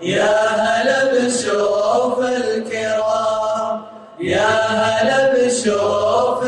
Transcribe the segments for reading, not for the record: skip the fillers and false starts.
يا هلا بشوف الكرام، يا هلا بشوف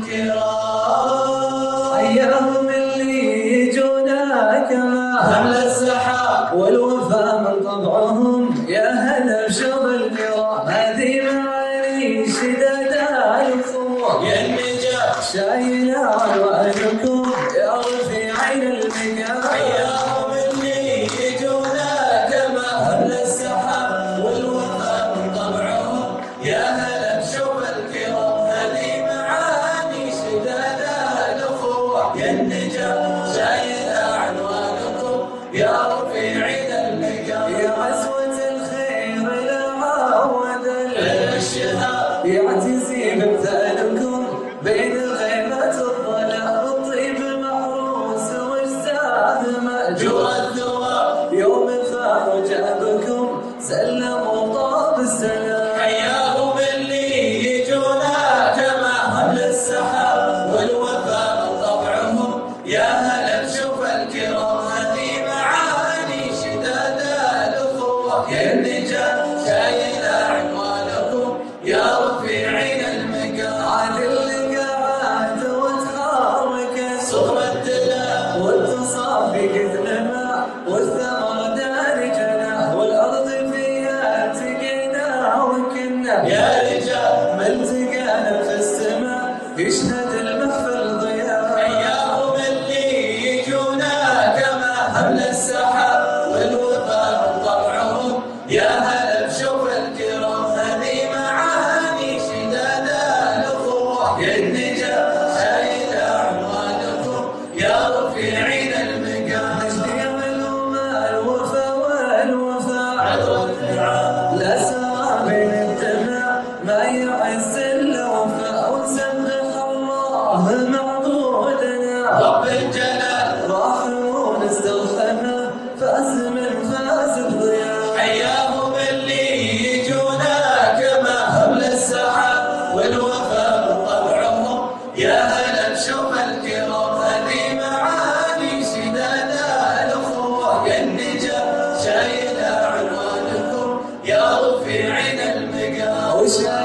الكرام. حياهم اللي يجونا كما حمل السحاب والوفا من طبعهم. يا هلا بشوف الكرام، هذه معاني شداد الأخوة. يا النجاة شايلة عنوانكم يا رفيعين المكان. حياهم اللي يجونا كما حمل السحاب والوفا من طبعهم. يا هلا بشوف الكرام، هذه معاني شداد الأخوة. يا النجاة شايلة عنوانكم يا رفيعين المكان. يا عزوة الخير العود الشهاب يعتزي بامثالكم بين الغيبات الظلام. الطيب محروس واجساد مأجور الثواب يوم الفاح جابكم سلموا طاب السلام. حياهم اللي يجونا كما حمل السحاب والوفا من طبعهم. يا هلا بشوف الكرام، هذه معاني شداد الأخوة. يا النجاة شايلة عنوانكم يا رفيعين المكان. عاد اللقاعات وتحركت صغر الدلال والتصافي قد نما والثمر دارجنا والأرض فيها التقينا وكنا. يا رجال ما التقانا في السماء يشهد المحفل ضياء. حياهم اللي يجونا كما حمل السحاب والوفا من طبعهم. يا هلا بشوف الكرام، هذه معاني شداد الأخوة. يا النجاة شايلة عنوانكم يا رفيعين المكان. نجدي علوم الوفا والوفاء عذر النعام لا سرى بين الدماء ما يعز الا وفاء. ونسبح الله معبودنا رب الجلال راحمون استرحمنا فاز من فاز الضياء. حياهم اللي يجونا كما حمل السحاب والوفا من طبعهم. يا هلا بشوف الكرام، هذه معاني شداد الأخوة. يا النجاة شايلة عنوانكم يا رفيعين المقام.